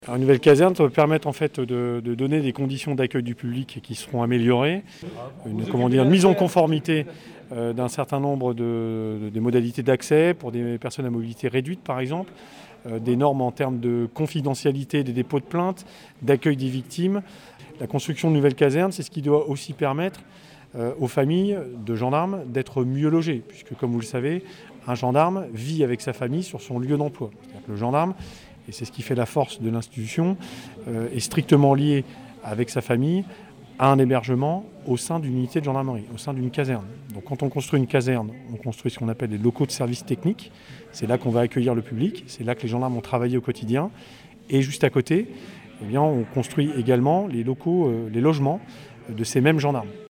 Alors, une nouvelle caserne, ça va permettre en fait de donner des conditions d'accueil du public qui seront améliorées, une mise en conformité d'un certain nombre des modalités d'accès pour des personnes à mobilité réduite par exemple, des normes en termes de confidentialité des dépôts de plainte, d'accueil des victimes. La construction de nouvelles casernes, c'est ce qui doit aussi permettre aux familles de gendarmes d'être mieux logées, puisque comme vous le savez, un gendarme vit avec sa famille sur son lieu d'emploi. C'est-à-dire que le gendarme, et c'est ce qui fait la force de l'institution, est strictement lié avec sa famille à un hébergement au sein d'une unité de gendarmerie, au sein d'une caserne. Donc quand on construit une caserne, on construit ce qu'on appelle des locaux de service technique. C'est là qu'on va accueillir le public, c'est là que les gendarmes ont travaillé au quotidien. Et juste à côté, eh bien, on construit également les locaux, les logements de ces mêmes gendarmes.